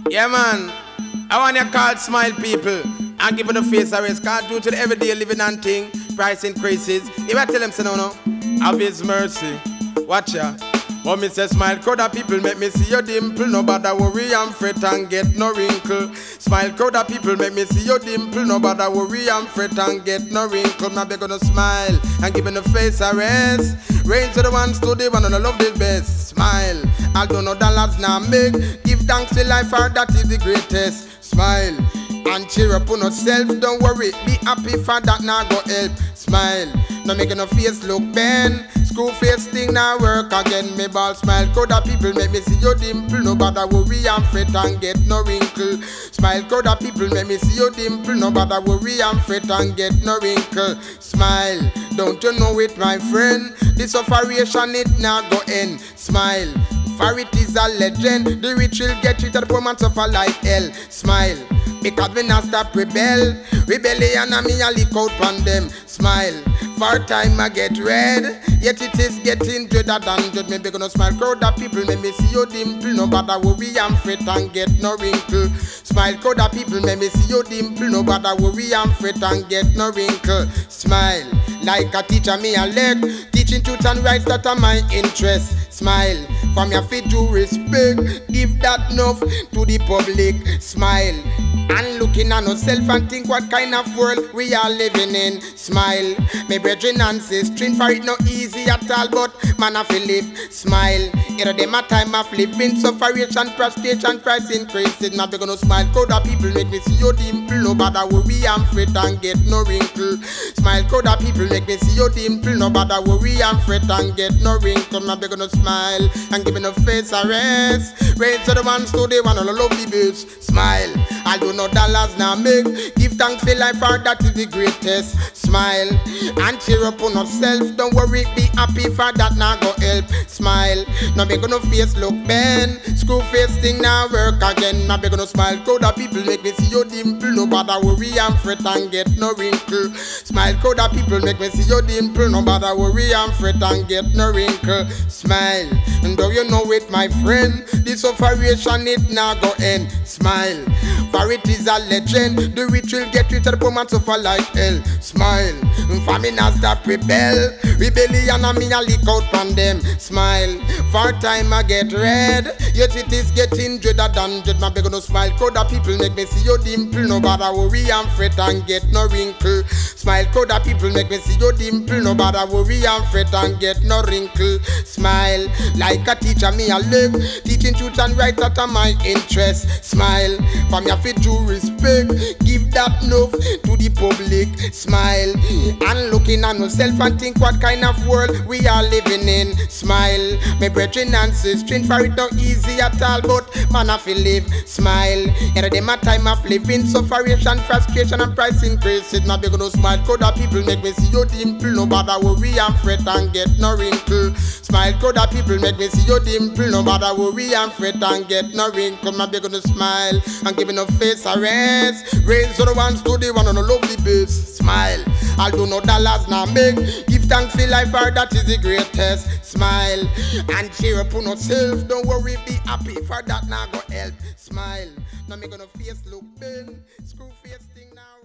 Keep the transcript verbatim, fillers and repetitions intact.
Yeah, man. I want you to call smile people and give them the face a rest. Can't do to the everyday living and thing. Price increases. If I tell them, say no, no. Have His mercy. Watch ya. But me say smile, crowd of people make me see your dimple. No bother worry and fret and get no wrinkle. Smile, crowd of people make me see your dimple. No bother worry and fret and get no wrinkle. Now they gonna smile and give me the face a rest. Raise to the ones to the one and I love the best. Smile, I don't know dollars now make. Give thanks to life, for that is the greatest. Smile and cheer up on yourself. Don't worry, be happy for that now go help. Smile, no making no face look bend. Screw face thing now work again. Me ball smile, crowd of people make me see your dimple. No bother worry and fret and get no wrinkle. Smile, crowd of people make me see your dimple. No bother worry and fret and get no wrinkle. Smile, don't you know it, my friend? This operation it now go end. Smile, for it is a legend. The rich will get it at the poor man suffer like hell. Smile, because we not stop rebel. Rebellion and me a leak out on them. Smile, for time I get red. Yet it is getting dreader than dread. Me gonna smile, crowd of people make me see your dimple. No bother worry and fret and get no wrinkle. Smile, crowd of people make me see your dimple. No bother worry and fret and get no wrinkle. Smile, like a teacher me a leg. Teaching truth and rights that are my interest. Smile, from your feet to respect. Give that enough to the public. Smile, and looking at yourself and think what kind of world we are living in. Smile, my brethren and sisters, for it no easy at all, but man I feel live. Smile, here them a time of living, sufferation, prostration, price increases. Now they gonna smile, crowd of people make me see your dimple. No bother worry and fret and get no wrinkle. Smile, crowd of people make me see your dimple. No bother worry and fret and get no wrinkle. Now they gonna smile and give me no face a rest. Raise to the ones to the one on the lovely bills. Smile, I do no dollars now make. Give thanks for life, for that is the greatest. Smile and cheer up on yourself. Don't worry, be happy for that now go help. Smile, now be gonna face look bend. Screw face thing now work again. Now be gonna smile, crowd of people make me see your dimple. No bother worry and fret and get no wrinkle. Smile, crowd of people make me see your dimple. No bother worry and fret and get no wrinkle. Smile, and though you know it, my friend, this operation it now go end. Smile, for it is a legend. The rich will get rich, the poor man suffer like hell. Smile, famine has stop rebel. Rebellion and me a leak out on them. Smile, for time I get red. Yet it is getting dreader than dread. My beg no smile, crowd of people make me see your dimple. No bother worry and fret and get no wrinkle. Smile, crowd of people make me see your dimple. No bother worry and fret and get no wrinkle. Smile, like a teacher me a leg. Teaching truth and right that are my interest. Smile, from your feet to respect. Give that enough to the public. Smile, and looking at yourself and think what kind of world we are living in. Smile, my brethren and sisters, for it not easy at all, but man I feel live. Smile, here them a time of living, sufferation, frustration and price increases. Now they gonna smile, crowd of people make me see your dimple. No bother worry and fret and get no wrinkle. Smile, crowd of people make me see your dimple. No bother worry and fret and get no wrinkle. Now they gonna smile and give no face a rest. Raise to the ones to the one on a lovely base. Smile, I'll do no dollars now make. Give thanks for life, for that is the greatest. Smile and cheer up on yourself. Don't worry, be happy, for that now go help. Smile, now me gonna face look bend. Screw face thing now.